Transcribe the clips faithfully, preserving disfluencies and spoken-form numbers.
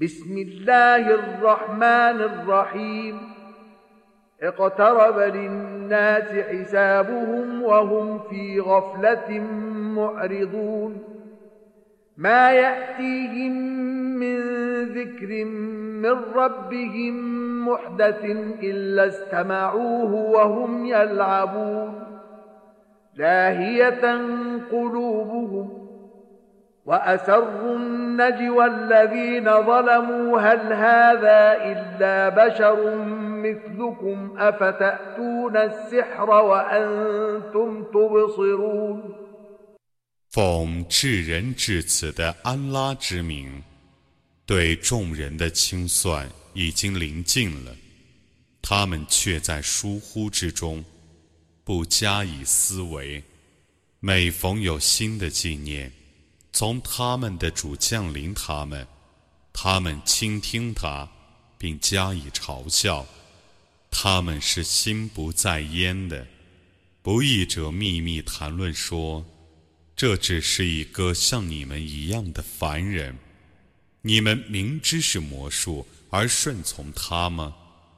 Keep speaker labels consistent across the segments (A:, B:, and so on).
A: بسم الله الرحمن الرحيم اقترب للناس حسابهم وهم في غفلة معرضون ما يأتيهم من ذكر من ربهم محدث إلا استمعوه وهم يلعبون لاهية قلوبهم وأسروا النجوى الذين ظلموا هل هذا إلا بشر مثلكم أفتأتون السحر وأنتم تبصرون
B: 奉至仁至慈的安拉之名，对众人的清算已经临近了，他们却在疏忽之中，不加以思维。每逢有新的纪念从他们的主降临他们，他们倾听他，并加以嘲笑。他们是心不在焉的。不义者秘密谈论说，这只是一个像你们一样的凡人，你们明知是魔术而顺从他吗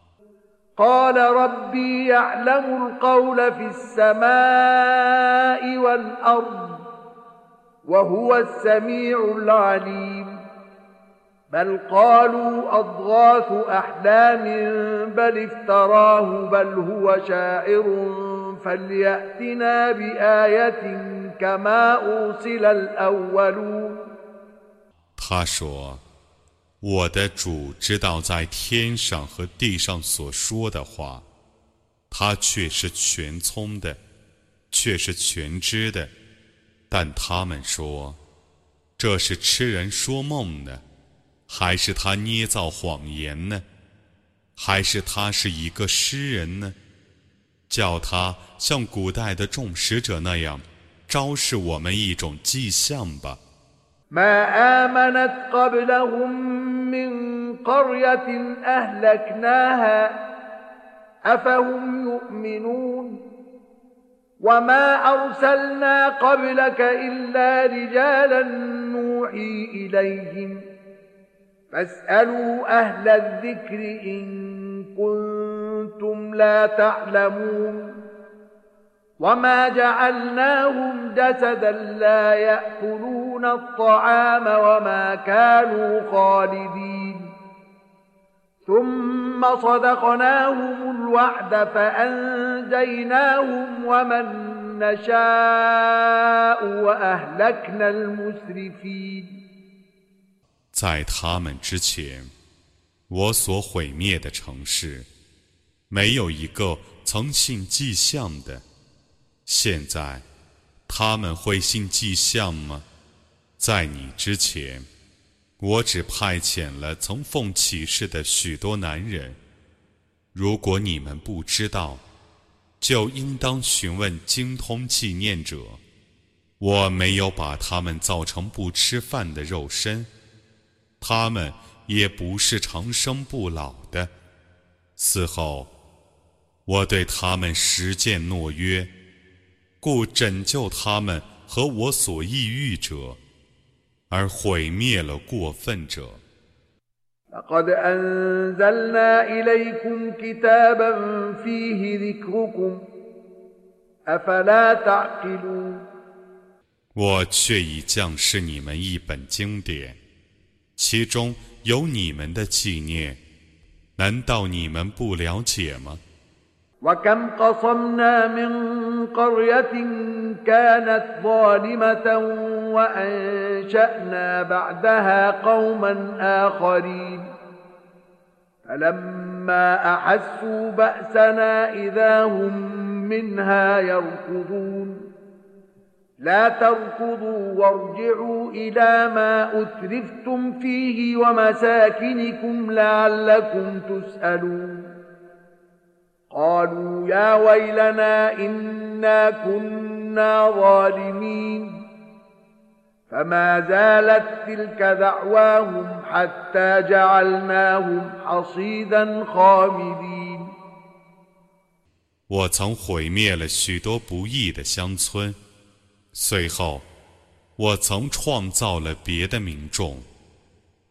A: قال ربي يعلم القول في السماء والأرض وهو السميع العليم بل قالوا أضغاث أحلام بل افتراه بل هو شاعر فليأتنا بآية كما أرسل الأولون
B: 他说，我的主知道在天上和地上所说的话，他却是全聪的，却是全知的。但他们说，这是痴人说梦呢，还是他捏造谎言呢？还是他是一个诗人呢？叫他像古代的众使者那样昭示我们一种迹象吧。
A: ما آمنت قبلهم من قرية أهلكناها أفهم يؤمنون وما أرسلنا قبلك إلا رجالا نوحي إليهم فاسألوا أهل الذكر إن كنتم لا تعلمون وما جعلناهم جسدا لا يأكلون الطعام وما كانوا خالدين ثم صدقناهم الوعد فأنجيناهم ومن نشاء وأهلكنا المسرفين
B: 在他们之前，我所毁灭的城市，没有一个曾信迹象的。现在他们会信迹象吗？在你之前，我只派遣了曾奉启示的许多男人。如果你们不知道，就应当询问精通纪念者。我没有把他们造成不吃饭的肉身，他们也不是长生不老的。此后，我对他们实践诺约，故拯救他们和我所抑郁者，而毁灭了过分者。
A: لقد أنزلنا إليكم كتابا فيه ذكركم أفلا تعقلون
B: 我却已降示你们一本经典，其中有你们的纪念，难道你们不了解吗
A: وكم قصمنا من قرية كانت ظالمة وأنشأنا بعدها قوما آخرين فلما أحسوا بأسنا إذا هم منها يركضون لا تركضوا وارجعوا إلى ما أترفتم فيه ومساكنكم لعلكم تسألون قالوا يا ويلنا إنا كنا ظالمين فما زالت تلك دعواهم حتى جعلناهم حصيدا خامدين
B: 我曾毁灭了许多不义的乡村，随后我曾创造了别的民众，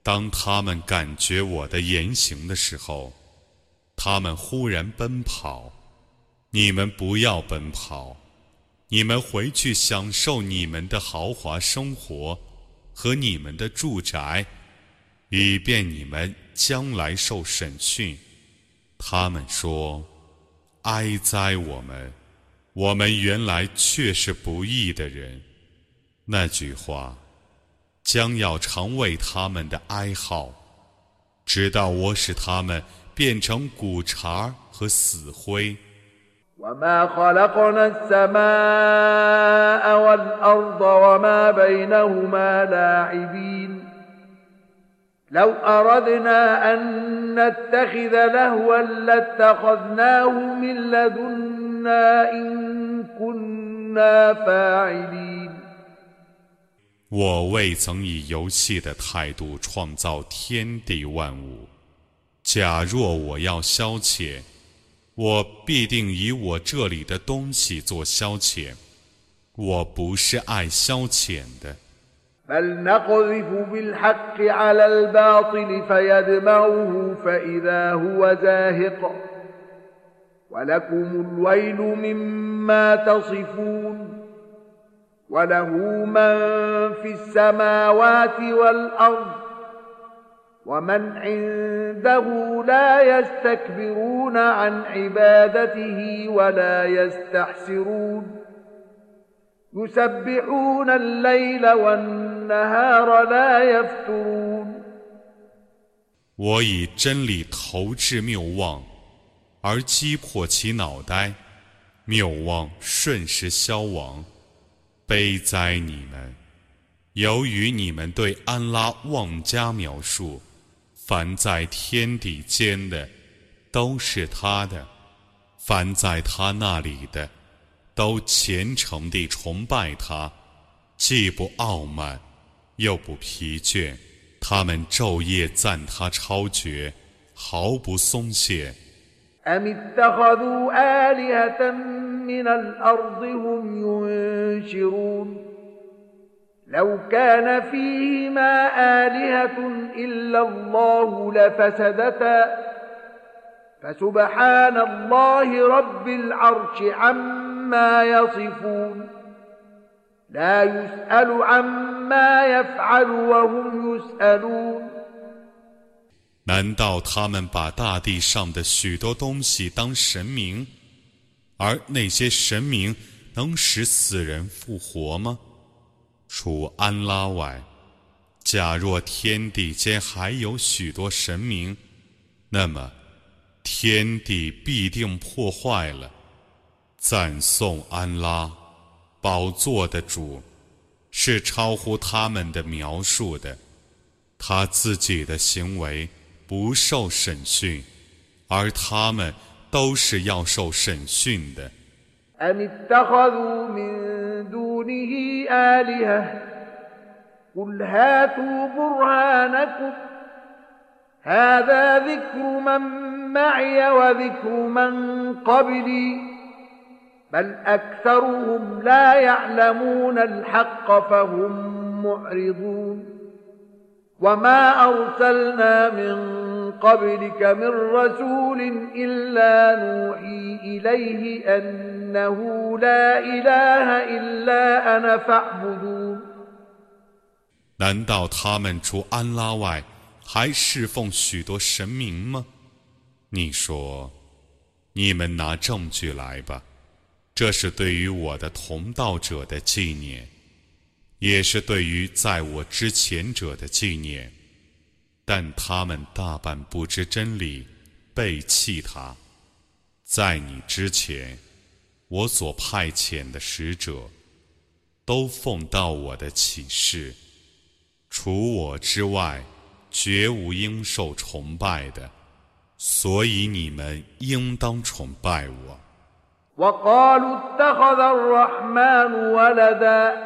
B: 当他们感觉我的言行的时候，他们忽然奔跑。你们不要奔跑，你们回去享受你们的豪华生活和你们的住宅，以便你们将来受审讯。他们说：哀哉我们，我们原来确是不义的人。那句话将要常为他们的哀号，直到我使他们变成骨茬和死灰。
A: وما خلقنا السماء والأرض وما بينهما لاعبين لو أردنا أن نتخذ لهوا لاتخذناه من لدنا إن كنا فاعلين
B: 我未曾以游戏的态度创造天地万物，假若我要消遣，我必定以我这里的东西做消遣，我不是爱消遣的。
A: بل نقذف بالحق على الباطل فيدمغه فإذا هو زاهق ولكم الويل مما تصفون وله من في السماوات والأرض ومن عنده لا يستكبرون عن عبادته ولا يستحسرون يسبحون الليل والنهار لا يفترون
B: 我以真理投掷谬妄，而击破其脑袋，谬妄瞬时消亡。悲哉你们！由于你们对安拉妄加描述，凡在天地间的都是他的，凡在他那里的都虔诚地崇拜他，既不傲慢又不疲倦，他们昼夜赞他超绝，毫不松懈。
A: أم اتخذوا آلهة من الأرض هم ينشرون لو كان فيهما آلهة إلا الله لفسدتا فسبحان الله رب العرش عما يصفون لا يسأل عما يفعل وهم يسألون
B: 难道他们把大地上的许多东西当神明，而那些神明能使死人复活吗？除安拉外，假若天地间还有许多神明，那么天地必定破坏了。赞颂安拉，宝座的主，是超乎他们的描述的，他自己的行为不受审讯，而他们都是要受审讯的。
A: أم اتخذوا من دونه آلهة قل هاتوا برهانكم هذا ذكر من معي وذكر من قبلي بل أكثرهم لا يعلمون الحق فهم معرضون وما أرسلنا من قبلك من رسول إلا نوحي إليه أنه لا إله إلا أنا فاعبدون
B: 难道他们除安拉外还侍奉许多神明吗？你说，你们拿证据来吧，这是对于我的同道者的纪念，也是对于在我之前者的纪念，但他们大半不知真理，背弃他。在你之前，我所派遣的使者都奉到我的启示，除我之外，绝无应受崇拜的，所以你们应当崇拜我。
A: وقالوا اتخذ الرحمن ولدا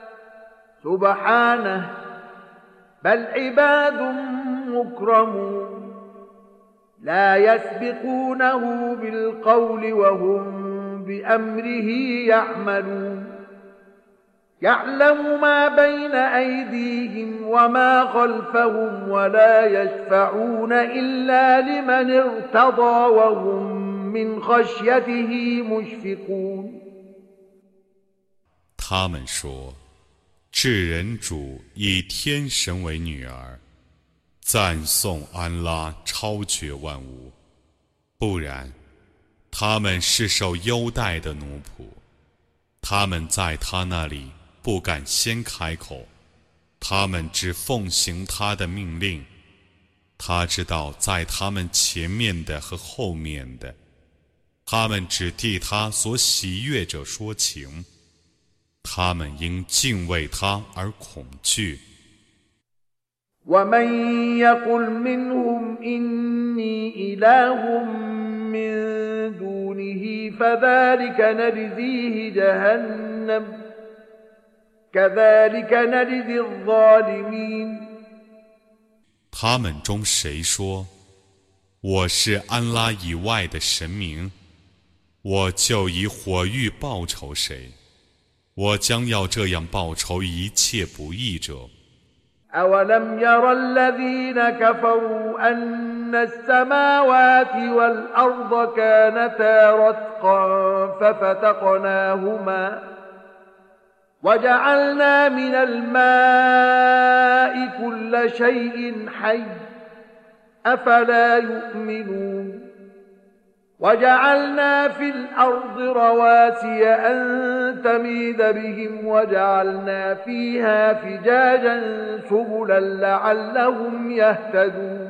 A: سبحانه بل عباد مكرمون لا يسبقونه بالقول وهم بأمره يعملون يعلم ما بين أيديهم وما خلفهم ولا يشفعون إلا لمن ارتضى وهم من خشيته مشفقون
B: 他们说，至人主以天神为女儿，赞颂安拉超绝万物，不然，他们是受优待的奴仆，他们在他那里不敢先开口，他们只奉行他的命令，他知道在他们前面的和后面的，他们只替他所喜悦者说情，他们因敬畏他而恐惧。
A: ومن يقل منهم إني إله من دونه فذلك نجزيه جهنم كذلك نجزي الظالمين
B: 他们中谁说我是安拉以外的神明，我就以火狱报仇谁，我将要这样报仇一切不义者。
A: أولم ير الذين كفروا أن السماوات والأرض كانتا رتقا ففتقناهما وجعلنا من الماء كل شيء حي أفلا يؤمنون وجعلنا في الأرض رواسي أن تميد بهم وجعلنا فيها فجاجا سبلا لعلهم يهتدون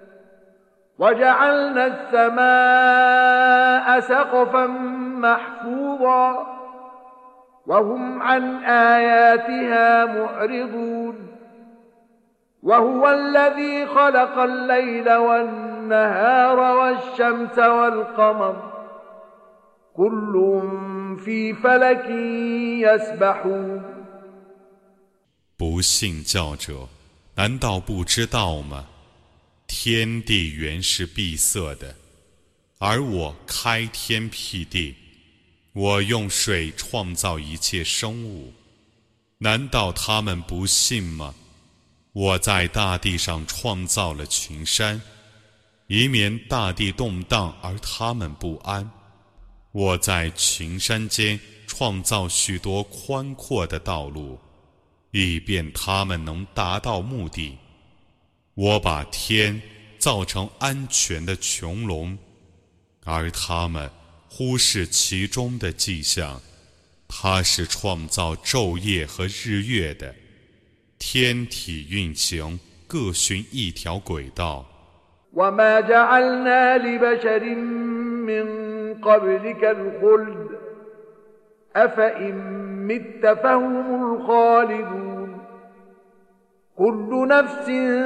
A: وجعلنا السماء سقفا محفوظا وهم عن آياتها معرضون وهو الذي خلق الليل والنهار والشمس والقمر كل في فلك يسبحون
B: 不信教者，难道不知道吗？天地原是闭塞的，而我开天辟地，我用水创造一切生物，难道他们不信吗？我在大地上创造了群山，以免大地动荡而他们不安。我在群山间创造许多宽阔的道路，以便他们能达到目的。我把天造成安全的穹隆，而他们忽视其中的迹象。他是创造昼夜和日月的，天体运行各循一条轨道。
A: وما جعلنا لبشر من قبلك الخلد أفإن مت فهم الخالدون كل نفس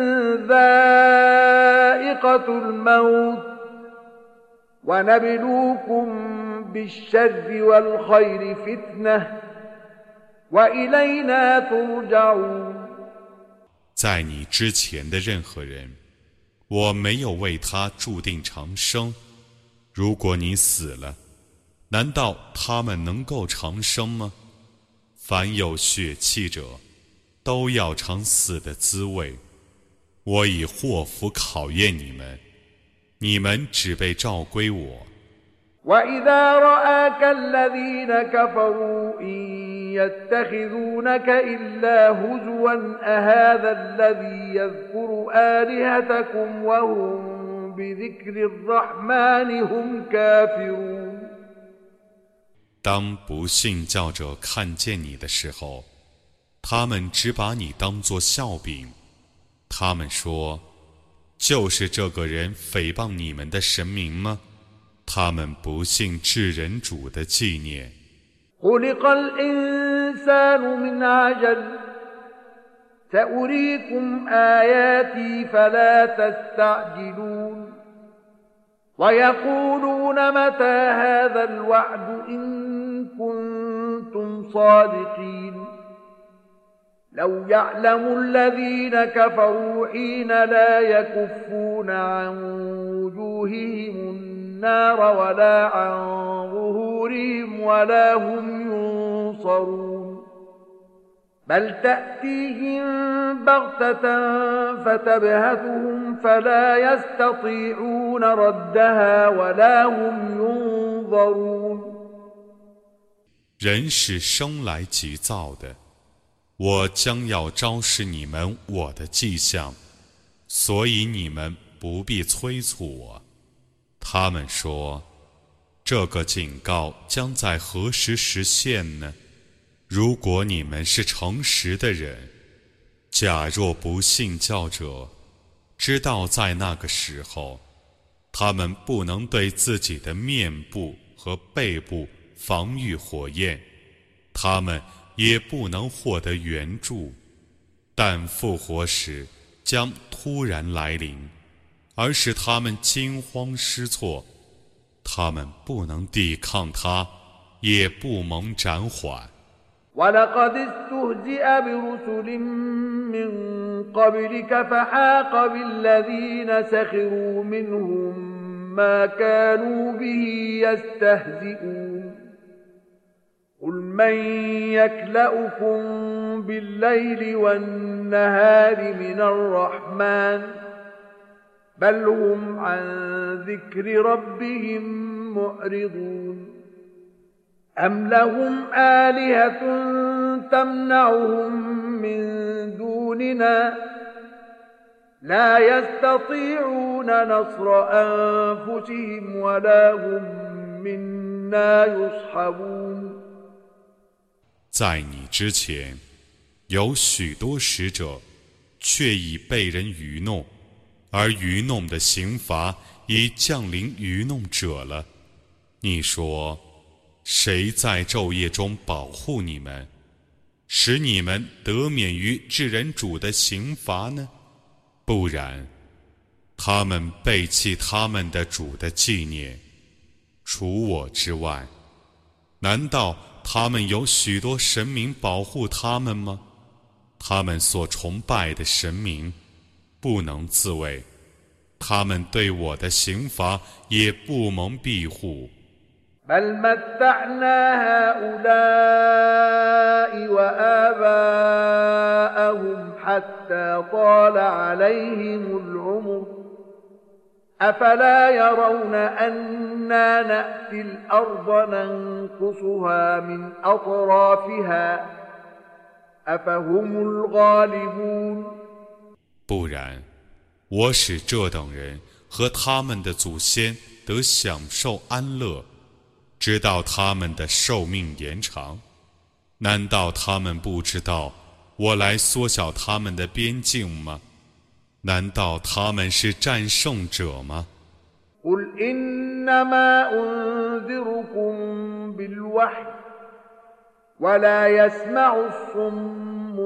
A: ذائقة الموت ونبلوكم بالشر والخير فتنة وإلينا ترجعون
B: 在你之前的任何人，我没有为他注定长生。如果你死了，难道他们能够长生吗？凡有血气者，都要尝死的滋味。我以祸福考验你们，你们只被召归我。
A: وإذا رآك الذين كفروا إن يتخذونك إلا هزوا أهذا الذي يذكر آلهتكم وهم بذكر الرحمن هم كافرون
B: 当不信教者看见你的时候，他们只把你当作笑柄。他们说，就是这个人诽谤你们的神明吗？他们不信至人主的纪念。
A: خلق الإنسان من عجل سأريكم آياتي فلا تستعجلون ويقولون متى هذا الوعد إن كنتم صادقين لو يعلم الذين كفروا حين لا يكفون عن وجوههم النار ولا عن ظهورهم ولا هم ينصرون بل تأتيهم بغتة فتبهتهم فلا يستطيعون ردها ولا هم ينظرون
B: 人是生来急躁的，我将要昭示你们我的迹象，所以你们不必催促我。他们说，这个警告将在何时实现呢？如果你们是诚实的人，假若不信教者知道在那个时候，他们不能对自己的面部和背部防御火焰，他们也不能获得援助，但复活时将突然来临，而使他们惊慌失措，他们不能抵抗它，也不蒙暂缓。
A: ولقد استهزئ برسل من قبلك فحاق بالذين سخروا منهم ما كانوا به يستهزئون قل من يكلؤكم بالليل والنهار من الرحمن بل هم عن ذكر ربهم معرضون أم لهم آلهة تمنعهم من دوننا لا يستطيعون نصر أنفسهم ولا هم منا يصحبون
B: 在你之前，有许多使者，却已被人愚弄，而愚弄的刑罚已降临愚弄者了。你说，谁在昼夜中保护你们，使你们得免于至人主的刑罚呢？不然，他们背弃他们的主的纪念，除我之外，难道他们有许多神明保护他们吗？他们所崇拜的神明不能自卫，他们对我的刑罚也不蒙庇护。
A: بل متعنا هؤلاء وآباءهم حتى طال عليهم العمر أفلا يرون أنا نأتي الأرض ننقصها من أطرافها أفهم الغالبون
B: 不然，我使这等人和他们的祖先得享受安乐，直到他们的寿命延长。难道他们不知道我来缩小他们的边境吗？难道他们是战胜者吗？
A: قل إنما أنذركم بالوحي ولا يسمع الصم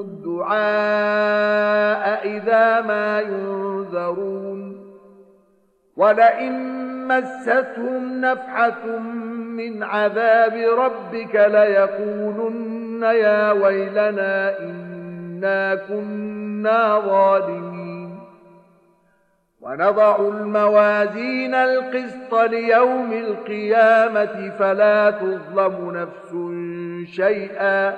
A: الدعاء إذا ما ينذرون ولئن مستهم نفحة من عذاب ربك ليقولن يا ويلنا إنا كنا ظالمين ونضع الموازين القسط ليوم القيامة فلا تظلم نفس شيئا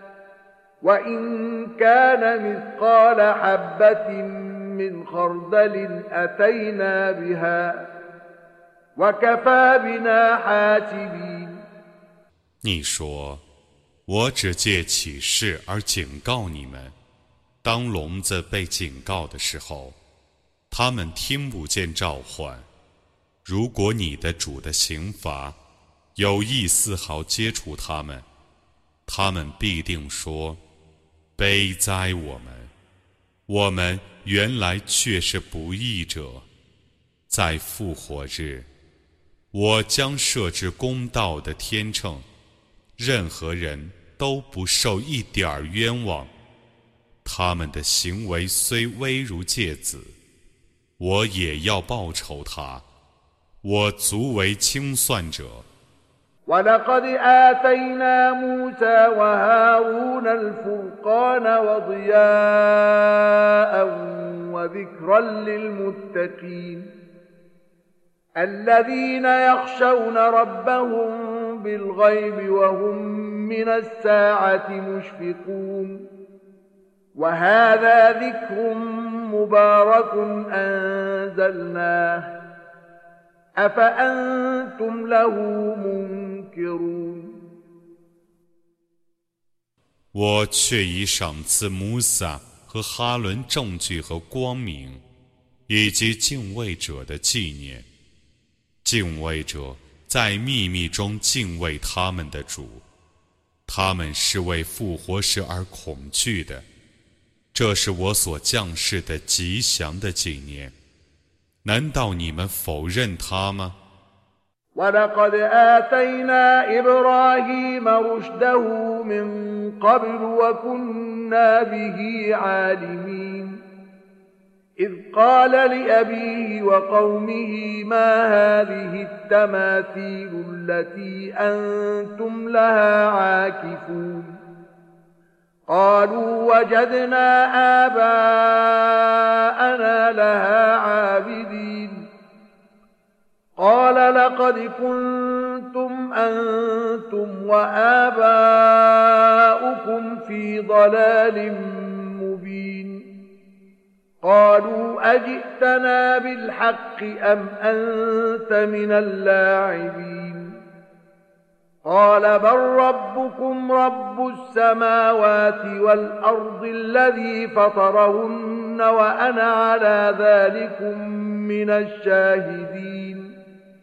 A: وإن كان مثقال حبة من خردل أتينا بها وكفى بنا حاسبين
B: 你说，我只借启示而警告你们，当聋子被警告的时候，他们听不见召唤。如果你的主的刑罚有意丝毫接触他们，他们必定说，悲哉我们，我们原来却是不义者。在复活日，我将设置公道的天秤，任何人都不受一点儿冤枉。他们的行为虽微如芥子，我也要报酬他，我足为清算者。
A: ولقد آتينا موسى وهارون الفرقان وضياء وذكرا للمتقين الذين يخشون ربهم بالغيب وهم من الساعة مشفقون وهذا ذكر مبارك أنزلناه أفأنتم له منكرون
B: 我却已赏赐穆萨和哈伦证据和光明，以及敬畏者的纪念。敬畏者在秘密中敬畏他们的主，他们是为复活时而恐惧的。这是我所降世的吉祥的纪念。难道你们否认他吗？
A: ولقد آتينا إبراهيم رشده من قبل وكنا به عالمين إذ قال لأبيه وقومه ما هذه التماثيل التي أنتم لها عاكفون قالوا وجدنا آباءنا لها عابدين قال لقد كنتم أنتم وآباؤكم في ضلال مبين قالوا أجئتنا بالحق أم أنت من اللاعبين قال بل ربكم رب السماوات والأرض الذي فطرهن وأنا على ذلكم من الشاهدين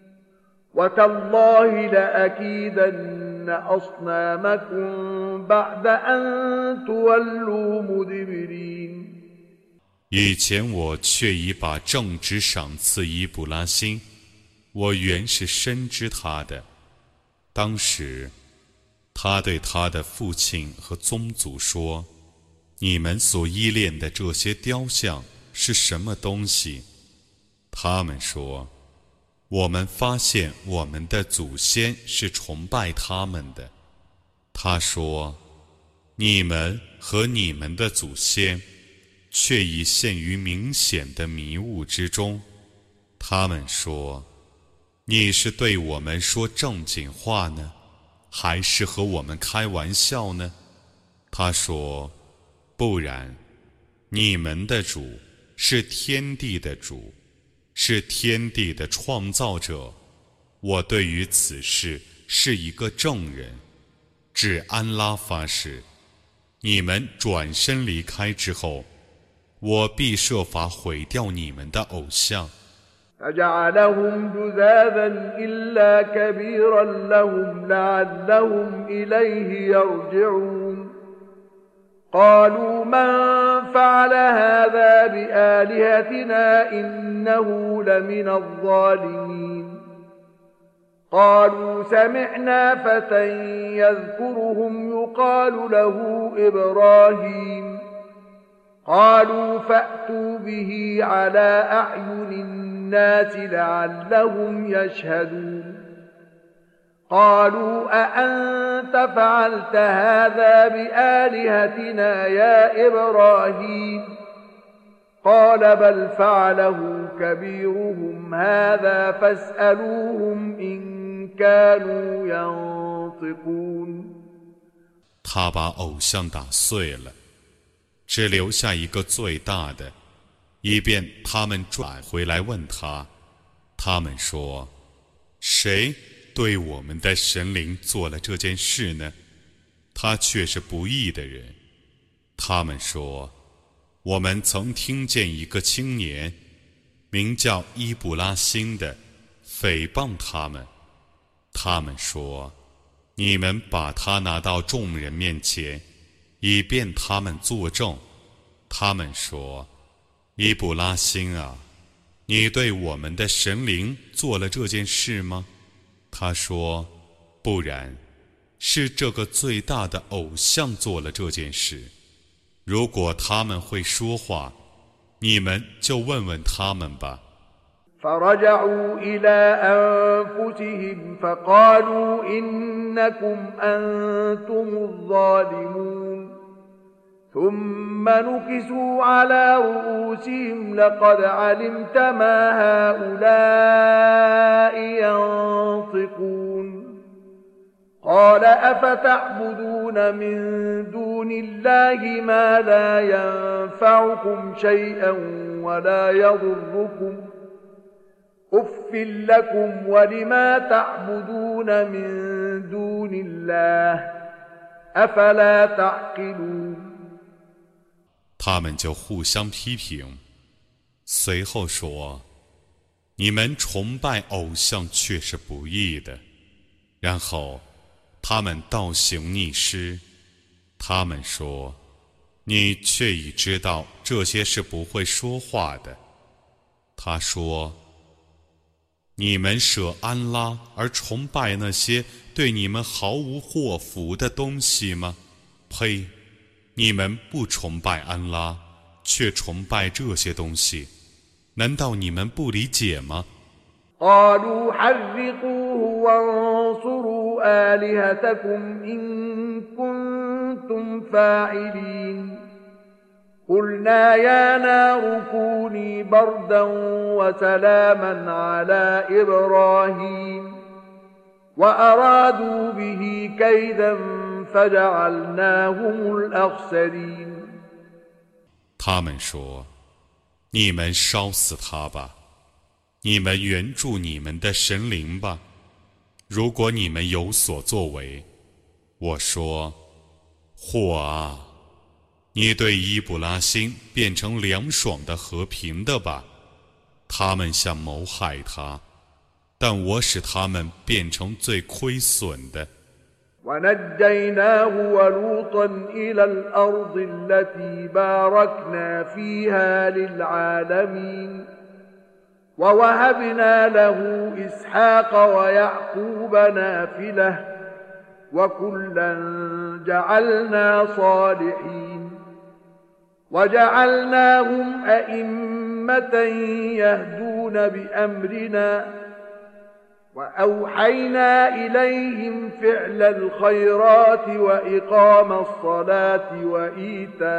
A: وتالله لأكيدن أصنامكم بعد أن تولوا مدبرين
B: 以前我却已把正直赏赐伊布拉欣，我原是深知他的。当时，他对他的父亲和宗族说：“你们所依恋的这些雕像是什么东西？”他们说：“我们发现我们的祖先是崇拜他们的。”他说：“你们和你们的祖先却已陷于明显的迷雾之中。”他们说：“你是对我们说正经话呢，还是和我们开玩笑呢？”他说：“不然，你们的主是天地的主，是天地的创造者。我对于此事是一个证人。指安拉发誓，你们转身离开之后，我必设法毁掉你们的偶像。”
A: فجعلهم جذاذا إلا كبيرا لهم لعلهم إليه يرجعون قالوا من فعل هذا بآلهتنا إنه لمن الظالمين قالوا سمعنا فتى يذكرهم يقال له إبراهيم قالوا فأتوا به على أعين الناس لعلهم يشهدون قالوا أأنت فعلت هذا بآلهتنا يا إبراهيم قال بل فعله كبيرهم هذا فاسألوهم إن كانوا ينطقون
B: 他把偶像打碎了，只留下一个最大的，以便他们转回来问他。他们说：“谁对我们的神灵做了这件事呢？他却是不义的人。”他们说：“我们曾听见一个青年，名叫伊布拉欣的，诽谤他们。”他们说：“你们把他拿到众人面前，以便他们作证。”他们说：“伊布拉欣啊，你对我们的神灵做了这件事吗？”他说：“不然，是这个最大的偶像做了这件事。如果他们会说话，你们就问问他们吧。”
A: فرجعوا إلى أنفسهم فقالوا إنكم أنتم الظالمون ثم نكسوا على رؤوسهم لقد علمت ما هؤلاء ينطقون قال أفتعبدون من دون الله ما لا ينفعكم شيئا ولا يضركم أف لكم ولما تعبدون من دون الله أفلا تعقلون
B: 他们就互相批评，随后说：“你们崇拜偶像却是不义的。”然后他们倒行逆施，他们说：“你却已知道这些是不会说话的。”他说：“你们舍安拉而崇拜那些对你们毫无祸福的东西吗？呸！你们不崇拜安拉，却崇拜这些东西，难道你们不理解吗？
A: قالوا حرقوه وانصروا آلهتكم إن كنتم فاعلين قلنا يا نار كوني بردا وسلاما على إبراهيم وأرادوا به كيدا فجعلناهم الأخسرين
B: 他们说：“你们烧死他吧，你们援助你们的神灵吧。如果你们有所作为，我说：祸啊！你对伊布拉欣变成凉爽的和平的吧。他们想谋害他，但我使他们变成最亏损的。”
A: ونجيناه ولوطا إلى الأرض التي باركنا فيها للعالمين ووهبنا له إسحاق ويعقوب نافلة وكلا جعلنا صالحين وجعلناهم أئمة يهدون بأمرنا وأوحينا إليهم فعل الخيرات وإقام الصلاة وإيتاء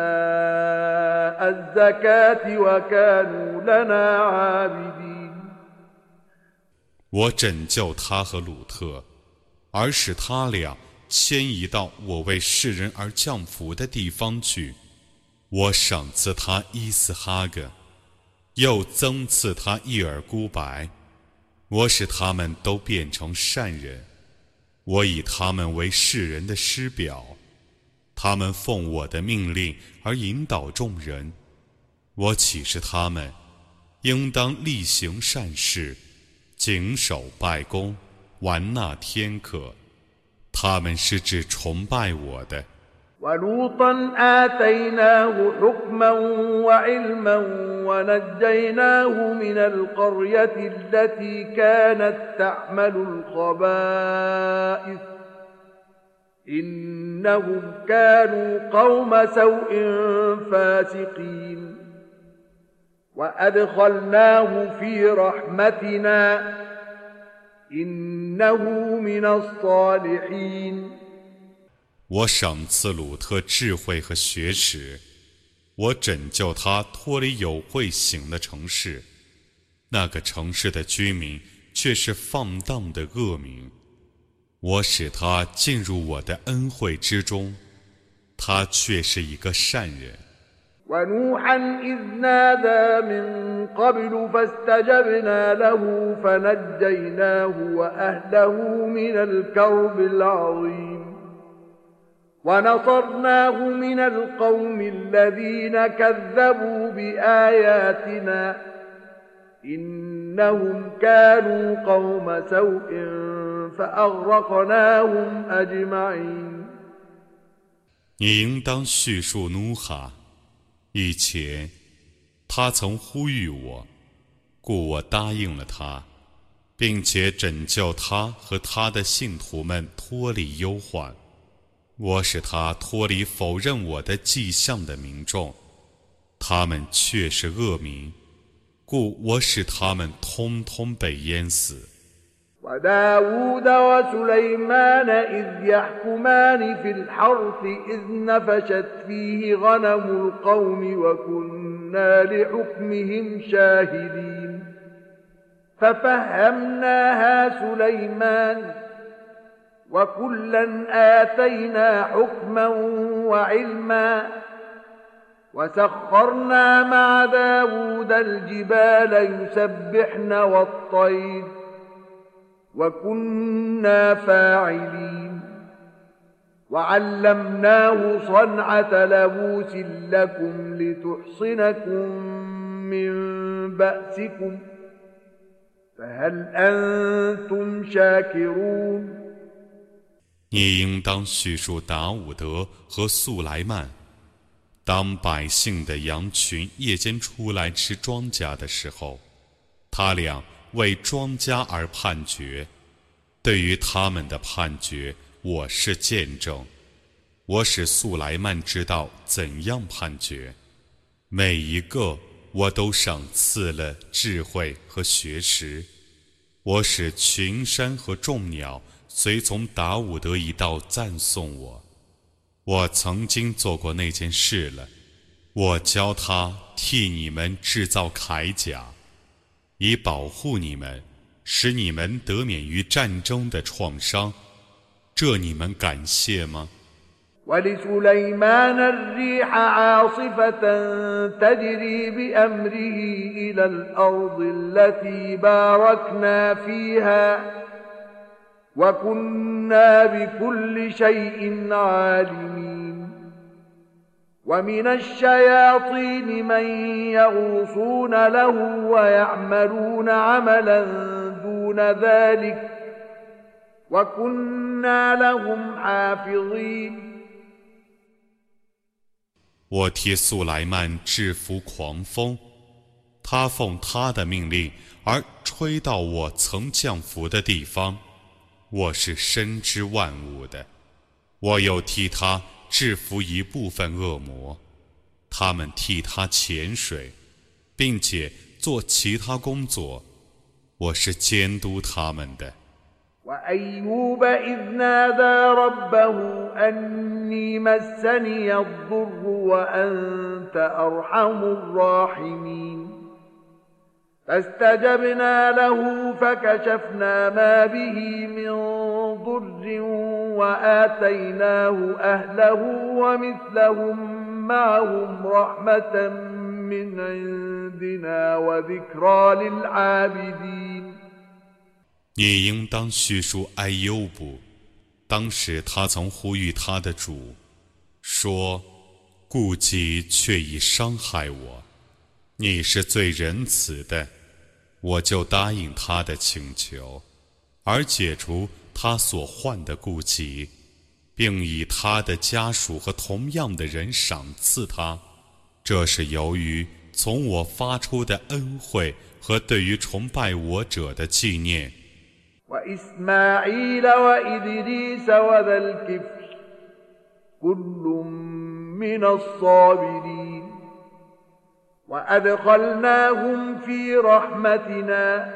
A: الزكاة وكانوا لنا عابدين
B: 我拯救他和鲁特，而使他俩迁移到我为世人而降福的地方去。我赏赐他伊斯哈格，又增赐他一尔孤白。我使他们都变成善人，我以他们为世人的师表，他们奉我的命令而引导众人。我启示他们，应当力行善事，谨守拜功，玩纳天课。他们是指崇拜我的。
A: ولوطا آتيناه حكما وعلما ونجيناه من القرية التي كانت تعمل الخبائث إنهم كانوا قوم سوء فاسقين وأدخلناه في رحمتنا إنه من الصالحين
B: 我赏赐鲁特智慧和学识，我拯救他脱离有慧行的城市，那个城市的居民却是放荡的恶民。我使他进入我的恩惠之中，他却是一个善人。
A: ونوحا إذ نادى من قبل فاستجبنا له فنجيناه وأهله من الكرب العظيم ونصرناه من القوم الذين كذبوا بآياتنا إنهم كانوا قوم سوء فأغرقناهم أجمعين
B: 你应当叙述努哈，以前他曾呼吁我，故我答应了他，并且拯救他和他的信徒们脱离忧患。我使他脱离否认我的迹象的民众，他们却是恶民，故我使他们通通被淹死。
A: وداود وسليمان إذ يحكمان في الحرث إذ نفشت فيه غنم القوم وكنا لحكمهم شاهدين ففهمناها سليمان وكلا آتينا حكما وعلما وسخرنا مع داود الجبال يسبحن والطير وكنا فاعلين وعلمناه صنعة لبوس لكم لتحصنكم من بأسكم فهل أنتم شاكرون
B: 你应当叙述达伍德和素莱曼，当百姓的羊群夜间出来吃庄稼的时候，他俩为庄稼而判决。对于他们的判决，我是见证。我使素莱曼知道怎样判决，每一个我都赏赐了智慧和学识。我使群山和众鸟随从达伍德一道赞颂我。我曾经做过那件事了，我教他替你们制造铠甲，以保护你们，使你们得免于战争的创伤。这你们感谢吗？
A: ولسليمان الريح عاصفة تجري بأمره إلى الأرض التي باركنا فيها وكنا بكل شيء عالمين ومن الشياطين من يغوصون له ويعملون عملا دون ذلك وكنا لهم حافظين
B: 我替素莱曼制服狂风，他奉他的命令而吹到我曾降服的地方。我是深知万物的，我又替他制服一部分恶魔，他们替他潜水，并且做其他工作，我是监督他们的。
A: وأيوب إذ نادى ربه أني مسني الضر وأنت أرحم الراحمين فاستجبنا له فكشفنا ما به من ضر وآتيناه أهله ومثلهم معهم رحمة من عندنا وذكرى للعابدين
B: 你应当叙述哀忧布，当时他曾呼吁他的主，说：“顾忌却已伤害我，你是最仁慈的，我就答应他的请求，而解除他所患的顾忌，并以他的家属和同样的人赏赐他。这是由于从我发出的恩惠和对于崇拜我者的纪念。”
A: وإسماعيل وإدريس وذا الكفل كل من الصابرين وأدخلناهم في رحمتنا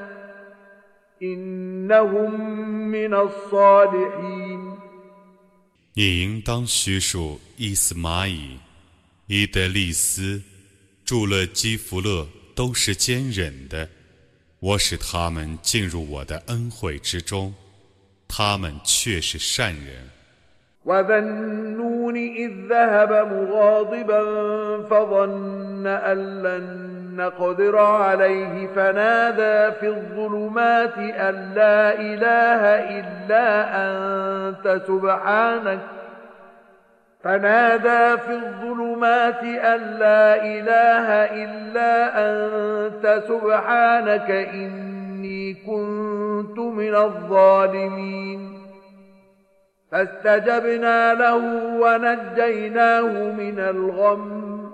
A: إنهم من الصالحين
B: 你应当叙述伊斯玛仪、伊德利斯、祝勒基弗勒都是坚忍的。我使他们进入我的恩惠之中，他们却是善人。
A: وذا النون إذ ذهب مغاضبا فظن أن لن نقدر عليه فنادى في الظلمات أن لا إله إلا أنت سبحانك فنادى في الظلمات أن لا إله إلا أنت سبحانك إني كنت من الظالمين فاستجبنا له ونجيناه من الغم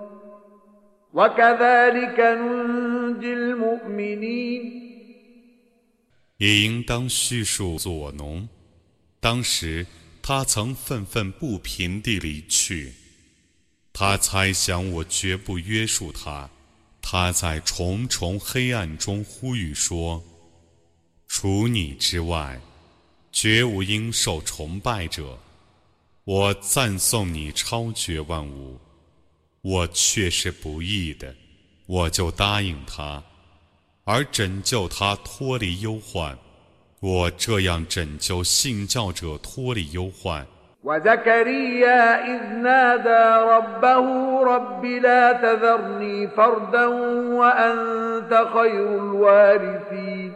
A: وكذلك ننجي المؤمنين
B: 也应当叙述左农，当时他曾愤愤不平地离去，他猜想我绝不约束他，他在重重黑暗中呼吁说：除你之外，绝无应受崇拜者。我赞颂你超绝万物，我却是不义的，我就答应他，而拯救他脱离忧患， 我这样拯救信教者脱离忧患。
A: وزكريا إذ نادى ربه رب لا تذرني فردا وأنت خير الوارثين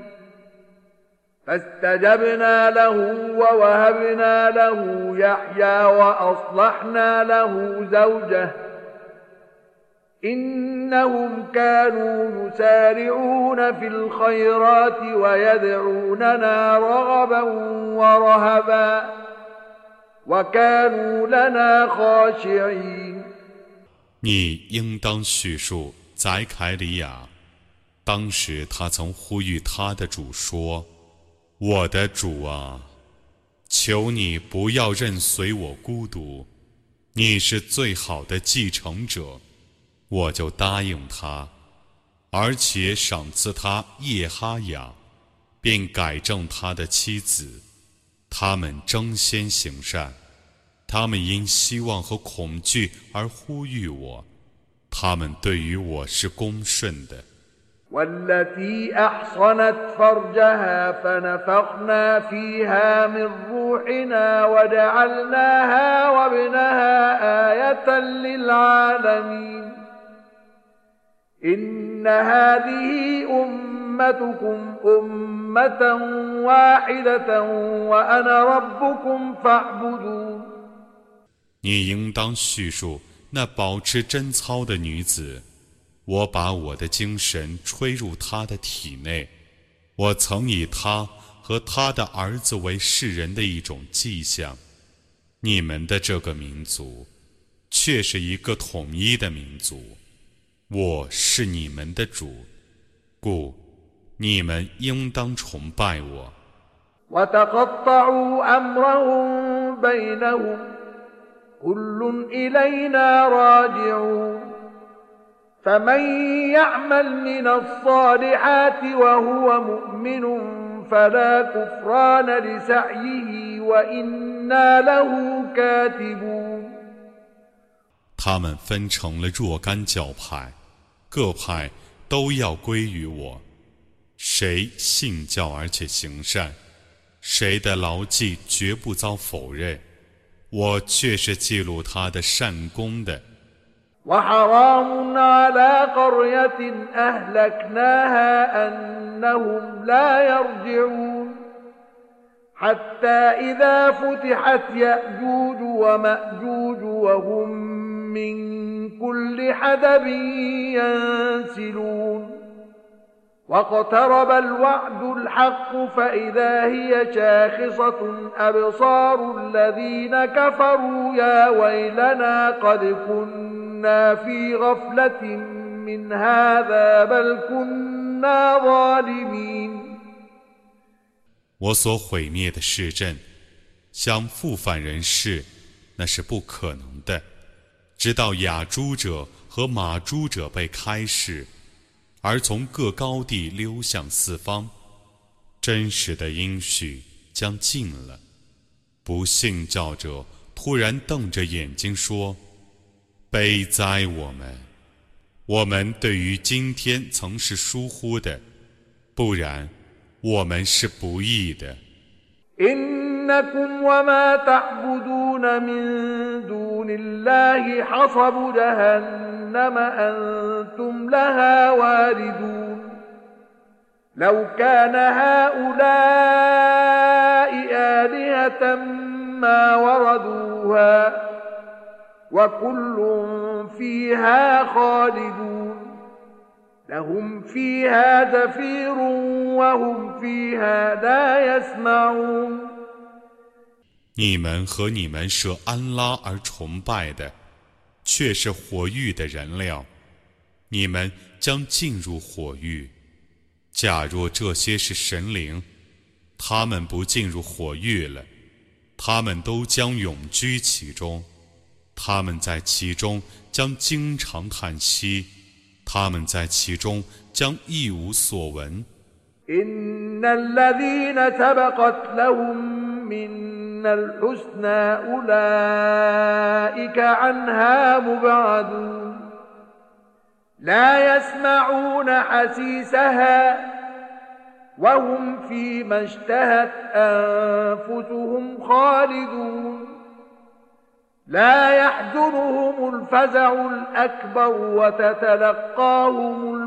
A: فاستجبنا له ووهبنا له يحيى وأصلحنا له زوجه إنهم كانوا يسارعون في الخيرات ويدعوننا رغبا ورهبا وكانوا لنا خاشعين。
B: 你应当叙述宰凯里亚，当时他曾呼吁他的主说：“我的主啊，求你不要任随我孤独，你是最好的继承者。”我就答应他，而且赏赐他叶哈雅，并改正他的妻子。他们争先行善，他们因希望和恐惧而呼吁我，他们对于我是恭顺的。
A: والتي أحصنت فرجها فنفخنا فيها من روحنا وجعلناها وابنها آية للعالمين إن هذه أمتكم أمة واحدة وأنا ربكم فاعبدون。
B: 你应当叙述那保持贞操的女子，我把我的精神吹入她的体内，我曾以她和她的儿子为世人的一种迹象。你们的这个民族，却是一个统一的民族。我是你们的主，故你们应当崇拜我。
A: وتقطعوا أمرهم بينهم كل إلينا راجعون فمن يعمل من الصالحات وهو مؤمن فلا كفران لسعيه وإنا له كاتبون。
B: 他们分成了若干教派，各派都要归于我。谁信教而且行善，谁的牢记绝不遭否认，我却是记录他的善功的。
A: وحرام على قرية أهلكناها أنهم لا يرجعون حتى إذا فتحت يأجوج ومأجوج وهم من كل حدب ينسلون واقترب الوعد الحق فإذا هي شاخصة أبصار الذين كفروا يا ويلنا قد كنا في غفلة من هذا بل كنا ظالمين。
B: 我所毁灭的市镇，想复返人世，那是不可能的。直到雅诸者和马诸者被开示，而从各高地溜向四方，真实的应许将近了。不信教者突然瞪着眼睛说：“悲哉我们！我们对于今天曾是疏忽的，不然我们是不义的。”
A: إنكم وما تعبدون من دون الله حصب جهنم أنتم لها واردون لو كان هؤلاء آلهة ما وردوها وكل فيها خالدون لهم فيها زفير وهم فيها لا يسمعون。
B: 你们和你们舍安拉而崇拜的，却是火狱的人料，你们将进入火狱。假若这些是神灵，他们不进入火狱了，他们都将永居其中，他们在其中将经常叹息，他们在其中将一无所闻。
A: إن الذين سبقت لهم منا الحسنى أولئك عنها مبعدون لا يسمعون حسيسها وهم فيما اشتهت أنفسهم خالدون لا يحزنهم الفزع الأكبر وتتلقاهم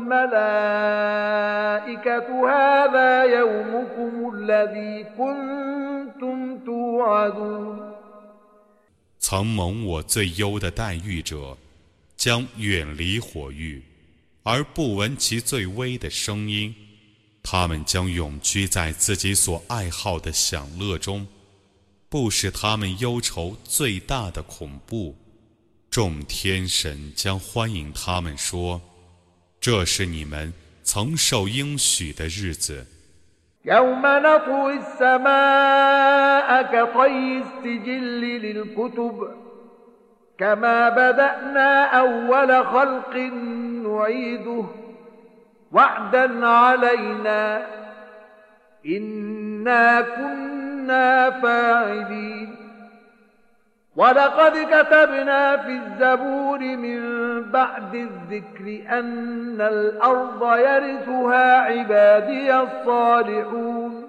A: الملائكة هذا يومكم الذي كنتم توعدون
B: 曾蒙我最优的待遇者，将远离火狱，而不闻其最微的声音。他们将永居在自己所爱好的享乐中，不使他们忧愁最大的恐怖。众天神将欢迎他们说：这是你们曾受应许的日子。
A: يوم نطوي السماء كطي السجل للكتب كما بدأنا أول خلق نعيده وعدا علينا إنا كنا فاعلين ولقد كتبنا في الزبور من بعد الذكر أن الأرض يرثها عبادي الصالحون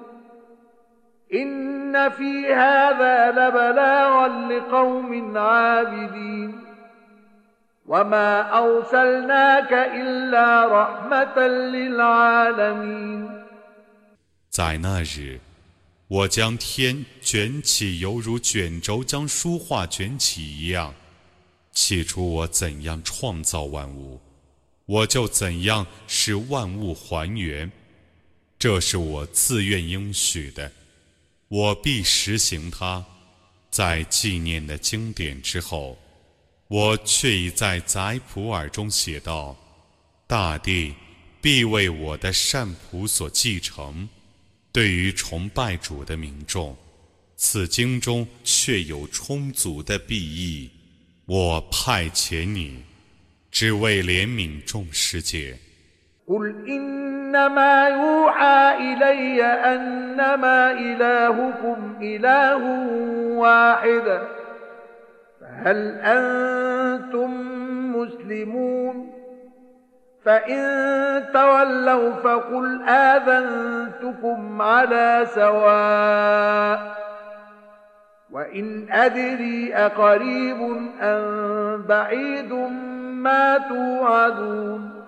A: إن في هذا لبلاغا لقوم عابدين وما أرسلناك إلا رحمة للعالمين
B: 在那日，我将天卷起，犹如卷轴将书画卷起一样。起初我怎样创造万物，我就怎样使万物还原。这是我自愿应许的，我必实行它。在纪念的经典之后，我却已在载普尔中写道：大地必为我的善仆所继承。对于崇拜主的民众，此经中却有充足的裨益。我派遣你，只为怜悯众世界。
A: قل إنما يوحى إلي أنما إلهكم إله واحد فهل أنتم مسلمون فإن تولوا فقل آذنتكم على سواء وإن أدري أقريب أم بعيد ما توعدون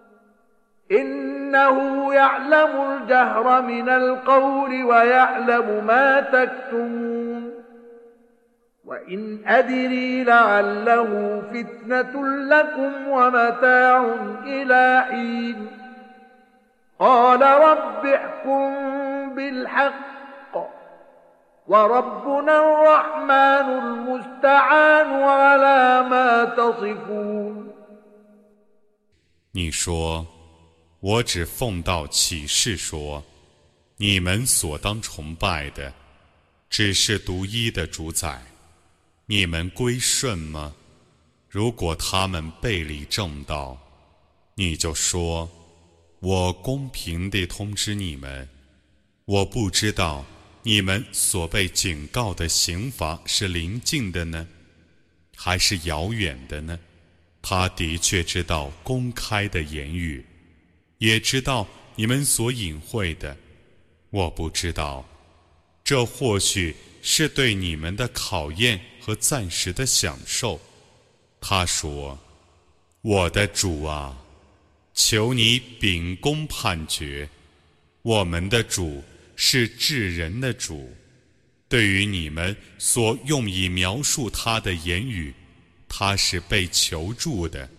A: إنه يعلم الجهر من القول ويعلم ما تكتمون وإن أدري لعله فتنة لكم ومتاع إلى حين قال رب احكم بالحق وربنا الرحمن المستعان على ما تصفون
B: 你说，我只奉道启示说，你们所当崇拜的，只是独一的主宰。你们归顺吗？如果他们背离正道，你就说，我公平地通知你们，我不知道你们所被警告的刑罚是临近的呢，还是遥远的呢？他的确知道公开的言语，也知道你们所隐晦的。我不知道，这或许是对你们的考验和暂时的享受。他说：我的主啊，求你秉公判决。我们的主是至仁的主，对于你们所用以描述他的言语，他是被求助的。